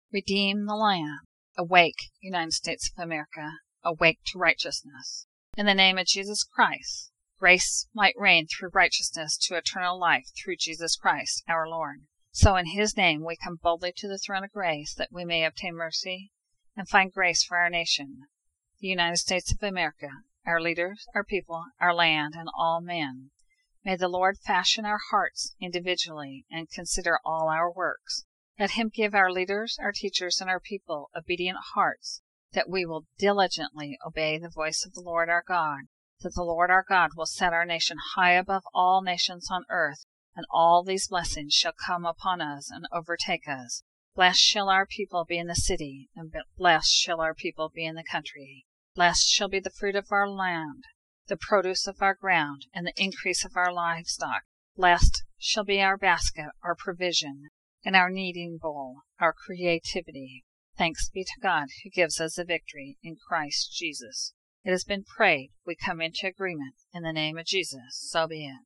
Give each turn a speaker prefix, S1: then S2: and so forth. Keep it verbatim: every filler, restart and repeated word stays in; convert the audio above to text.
S1: Redeem the land. Awake, United States of America. Awake to righteousness. In the name of Jesus Christ, grace might reign through righteousness to eternal life through Jesus Christ our Lord. So in His name we come boldly to the throne of grace that we may obtain mercy and find grace for our nation, the United States of America, our leaders, our people, our land, and all men. May the Lord fashion our hearts individually and consider all our works. Let Him give our leaders, our teachers, and our people obedient hearts, that we will diligently obey the voice of the Lord our God, that the Lord our God will set our nation high above all nations on earth, and all these blessings shall come upon us and overtake us. Blessed shall our people be in the city, and blessed shall our people be in the country. Blessed shall be the fruit of our land, the produce of our ground, and the increase of our livestock. Blessed shall be our basket, our provision, and our kneading bowl, our creativity. Thanks be to God who gives us the victory in Christ Jesus. It has been prayed. We come into agreement. In the name of Jesus, so be it.